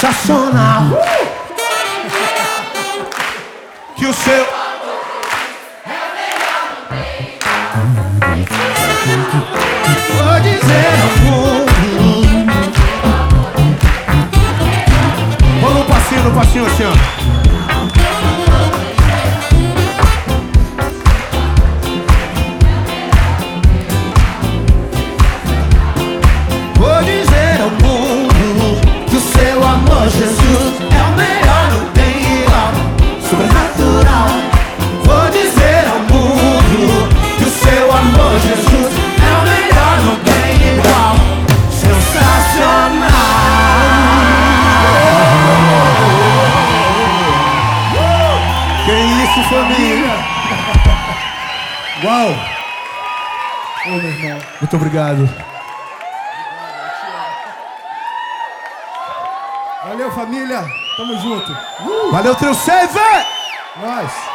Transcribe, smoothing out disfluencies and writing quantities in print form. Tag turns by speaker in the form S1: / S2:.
S1: sensacional. Que o seu vou dizer ao mundo. Vamos no passinho assim, ó. Vou dizer ao mundo que o seu amor, Jesus, é o melhor, não tem igual, sobrenatural. Vou dizer ao mundo que o seu amor, Jesus, é o melhor, não tem igual, sensacional. Que isso, família! Uau!
S2: Ô, meu irmão.
S1: Muito obrigado.
S2: Valeu, família. Tamo junto.
S1: Valeu, Trio Save!
S2: Nós.